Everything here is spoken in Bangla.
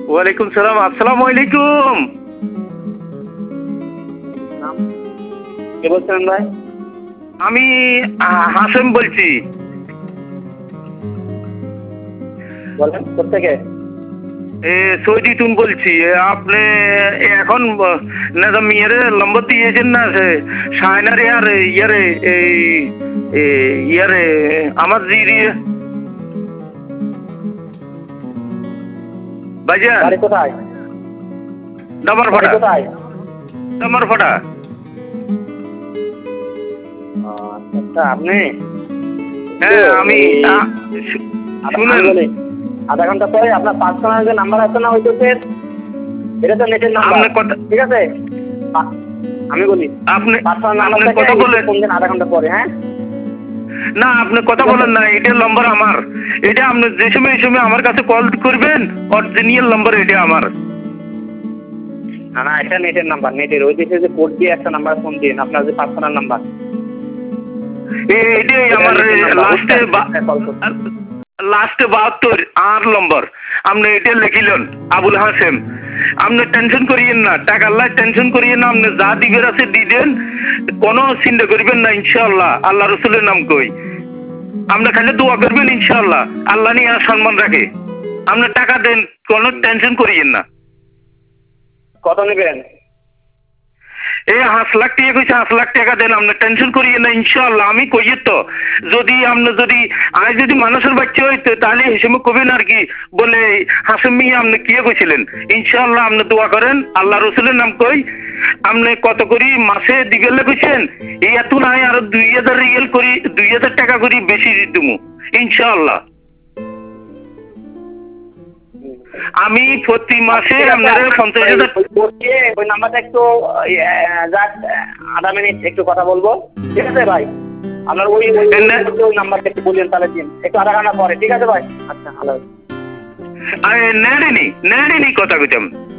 ওয়ালাইকুম সালাম। আসসালামু আলাইকুম। কে বলছেন ভাই? আমি হাসেম বলছি। বলেন কোথেকে? সৌদি তুন বলছি। আপনি এখন না মেয়ের নম্বর দিয়েছেন না শায়নারে আর ইয়ারে ইয়ারে আমার জিরি বাজান বাড়ি কোথায়? ডামার বাড়ি ফাটা। কোথায়? ডামার ফাটা। আচ্ছা আপনি? হ্যাঁ আমি শুনেন। বলি আধা ঘন্টা পরে আপনার পার্সোনাল যে নাম্বার আছে না হইতেছে, এটা তো নেটের নাম্বার, ঠিক আছে? আমি বলি আপনি পার্সোনাল নাম্বার আপনি থেকে কথা বলেন ফোন দেন আধা ঘন্টা পরে। হ্যাঁ না, আপনি কথা বলেন না। এটার নম্বর আমার। এটা আপনি যে সময় এই সময় আমার কাছে কল করবেন, অরিজিনাল নাম্বার এটা আমার। না না, এটা নেটের নাম্বার, নেটের ওই দেশে যে কোড দিয়ে একটা নাম্বার ফোন দিন, আপনার যে পার্সোনাল নাম্বার এটাই আমার লাস্টে 72 আর নম্বর। আপনি এটা লিখিলেন আবুল হাসেম। আপনি টেনশন করিয়েন না, টাকা আল্লাহ টেনশন করিয়েন না। আপনি যা দিবের আছে দিবেন, কোনো চিন্তা করবেন না। ইনশাআল্লাহ আল্লাহ রসুলের নাম কই আপনি খালি দোয়া করবেন। ইনশাআল্লাহ আল্লাহ নিয়ে সম্মান রাখে। আপনি টাকা দেন, কোনো টেনশন করিয়েন না। কত নেবেন? 5 লাখ টাকা কইছে, 5 লাখ টাকা দেন। আপনি টেনশন করিয়েন না। ইনশাআল্লাহ আমি কইয়ে তো যদি আপনি যদি আজ যদি মানুষের বাচ্চা হইতো তাহলে হিসেবে কবেন আর কি বলে হাসেম মিয়া আপনি কি কইছিলেন। ইনশাআল্লাহ আপনি দোয়া করেন, আল্লাহ রসুলের নাম কই। আপনি কত করি মাসে দিবেলে কইছেন, এই এত নাই আর 2000 রিয়াল করি, 2000 টাকা করি বেশি দিমু ইনশাআল্লাহ। আমি প্রতি মাসে আপনার 50,000। ওই নাম্বারটা একটু জাস্ট আধা মিনিট একটু কথা বলবো, ঠিক আছে ভাই? আপনার ওই নাম্বারটা একটু বললেন তাহলে দিন, একটু আধা ঘন্টা পরে, ঠিক আছে ভাই? আচ্ছা ভালো। নেড়িনি কথা কইতাম।